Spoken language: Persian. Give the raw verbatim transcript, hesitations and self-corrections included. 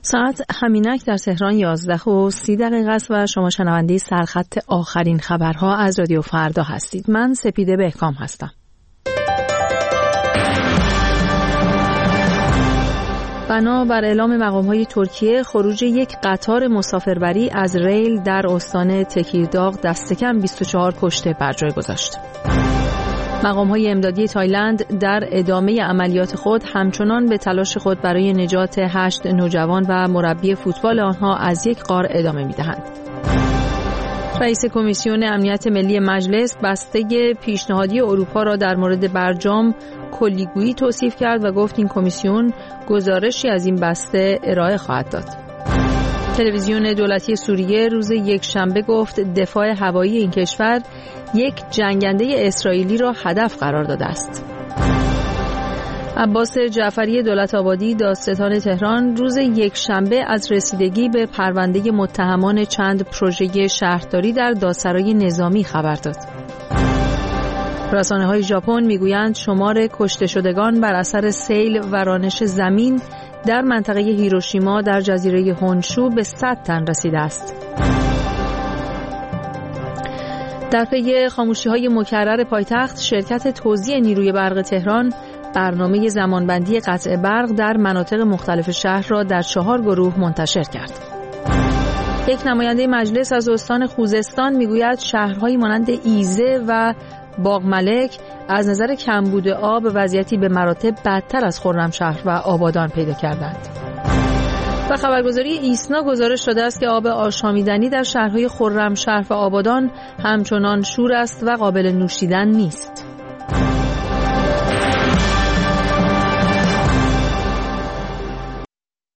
ساعت همینک در تهران یازده و سی دقیقه است و شما شنونده سرخط آخرین خبرها از رادیو فردا هستید. من سپیده بهکام هستم. بنا بر اعلام مقام‌های ترکیه، خروج یک قطار مسافربری از ریل در استان تکیرداغ دست کم بیست و چهار کشته بر جای گذاشت. مقام‌های امدادی تایلند در ادامه عملیات خود همچنان به تلاش خود برای نجات هشت نوجوان و مربی فوتبال آنها از یک غار ادامه می‌دهند. رئیس کمیسیون امنیت ملی مجلس بسته پیشنهادی اروپا را در مورد برجام کلیگویی توصیف کرد و گفت این کمیسیون گزارشی از این بسته ارائه خواهد داد. تلویزیون دولتی سوریه روز یکشنبه گفت دفاع هوایی این کشور یک جنگنده اسرائیلی را هدف قرار داده است. عباس جعفری دولت‌آبادی دادستان تهران روز یکشنبه از رسیدگی به پرونده متهمان چند پروژه شهرداری در دادسرای نظامی خبر داد. رسانه‌های ژاپن میگویند شمار کشته شدگان بر اثر سیل و رانش زمین در منطقه هیروشیما در جزیره هونشو به صد تن رسیده است. در پی خاموشی‌های مکرر پایتخت، شرکت توزیع نیروی برق تهران برنامه زمانبندی قطع برق در مناطق مختلف شهر را در چهار گروه منتشر کرد. یک نماینده مجلس از استان خوزستان میگوید شهرهایی مانند ایزه و باغملک از نظر کمبود آب وضعیتی به مراتب بدتر از خرمشهر و آبادان پیدا کردند. و خبرگزاری ایسنا گزارش داده است که آب آشامیدنی در شهرهای خرمشهر و آبادان همچنان شور است و قابل نوشیدن نیست.